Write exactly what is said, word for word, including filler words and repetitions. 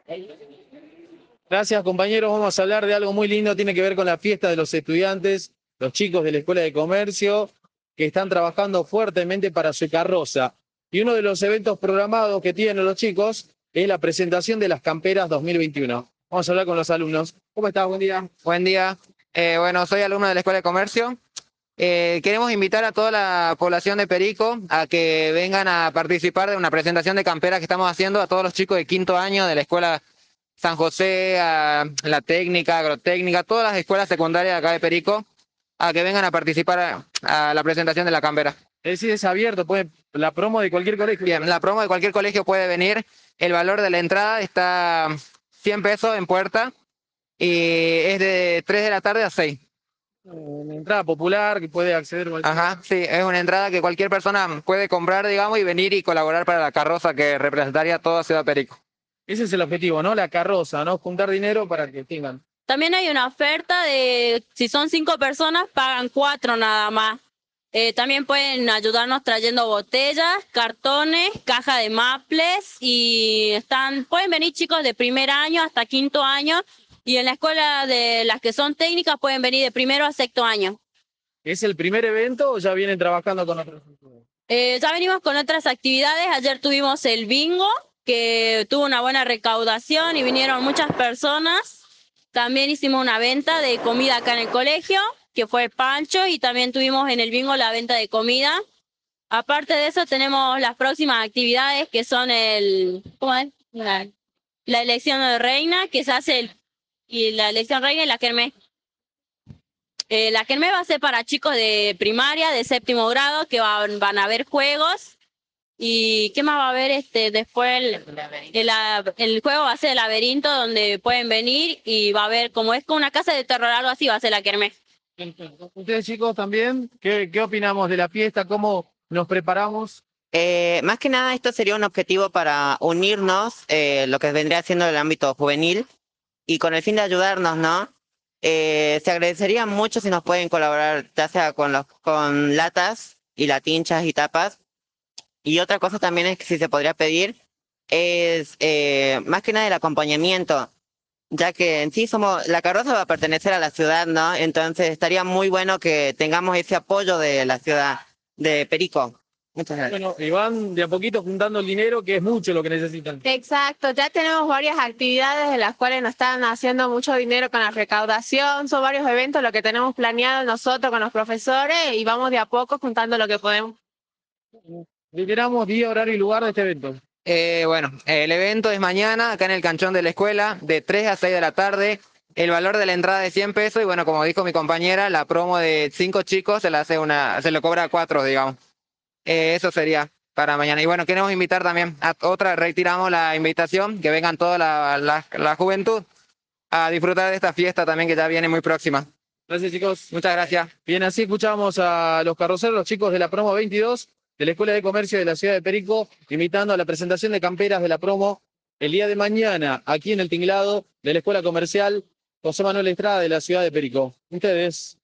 Gracias, compañeros. Vamos a hablar de algo muy lindo, tiene que ver con la fiesta de los estudiantes, los chicos de la Escuela de Comercio, que están trabajando fuertemente para su carroza. Y uno de los eventos programados que tienen los chicos es la presentación de las camperas dos mil veintiuno. Vamos a hablar con los alumnos. ¿Cómo estás? Buen día. Buen día. Eh, bueno, soy alumno de la Escuela de Comercio. Eh, queremos invitar a toda la población de Perico a que vengan a participar de una presentación de camperas que estamos haciendo a todos los chicos de quinto año de la Escuela San José, a la técnica, agrotécnica, todas las escuelas secundarias de acá de Perico, a que vengan a participar a, a la presentación de la campera. Es decir, es abierto, puede, la promo de cualquier colegio. Bien, la promo de cualquier colegio puede venir. El valor de la entrada está cien pesos en puerta y es de tres de la tarde a seis. Una entrada popular que puede acceder cualquier... Ajá, sí, es una entrada que cualquier persona puede comprar, digamos, y venir y colaborar para la carroza que representaría toda Ciudad Perico. Ese es el objetivo, ¿no? La carroza, ¿no? Juntar dinero para que tengan. También hay una oferta de, si son cinco personas, pagan cuatro nada más. Eh, también pueden ayudarnos trayendo botellas, cartones, caja de maples y están, pueden venir chicos de primer año hasta quinto año y en la escuela de las que son técnicas pueden venir de primero a sexto año. ¿Es el primer evento o ya vienen trabajando con otros? Eh, ya venimos con otras actividades. Ayer tuvimos el bingo, que tuvo una buena recaudación y vinieron muchas personas. También hicimos una venta de comida acá en el colegio, que fue Pancho, y también tuvimos en el bingo la venta de comida. Aparte de eso, tenemos las próximas actividades, que son el, ¿cómo es? La, la elección de reina, que se hace, el, y la elección reina y la kermés. Eh, la kermés va a ser para chicos de primaria, de séptimo grado, que van, van a ver juegos. ¿Y qué más va a haber? Este, después el, el, el juego va a ser el laberinto, donde pueden venir y va a haber, como es como una casa de terror, algo así, va a ser la kermés. Ustedes chicos también, ¿qué, qué opinamos de la fiesta? ¿Cómo nos preparamos? Eh, más que nada esto sería un objetivo para unirnos, eh, lo que vendría siendo el ámbito juvenil, y con el fin de ayudarnos, ¿no? Eh, se agradecería mucho si nos pueden colaborar, ya sea con, los, con latas y latinchas y tapas. Y otra cosa también es que si se podría pedir, es eh, más que nada el acompañamiento, ya que en sí somos, la carroza va a pertenecer a la ciudad, ¿no? Entonces estaría muy bueno que tengamos ese apoyo de la ciudad de Perico. Muchas gracias. Bueno, y van de a poquito juntando el dinero, que es mucho lo que necesitan. Exacto, ya tenemos varias actividades en las cuales nos están haciendo mucho dinero con la recaudación, son varios eventos lo que tenemos planeado nosotros con los profesores y vamos de a poco juntando lo que podemos. Liberamos día, horario y lugar de este evento. Eh, bueno, el evento es mañana, acá en el canchón de la escuela, de tres a seis de la tarde. El valor de la entrada es cien pesos y bueno, como dijo mi compañera, la promo de cinco chicos se la hace una, se lo cobra a cuatro, digamos. Eh, eso sería para mañana. Y bueno, queremos invitar también a otra, retiramos la invitación, que vengan toda la, la, la juventud a disfrutar de esta fiesta también que ya viene muy próxima. Gracias chicos. Muchas gracias. Bien, así escuchamos a los carroceros, los chicos de la promo veintidós de la Escuela de Comercio de la Ciudad de Perico, invitando a la presentación de camperas de la promo el día de mañana, aquí en el tinglado de la Escuela Comercial José Manuel Estrada de la Ciudad de Perico. Ustedes.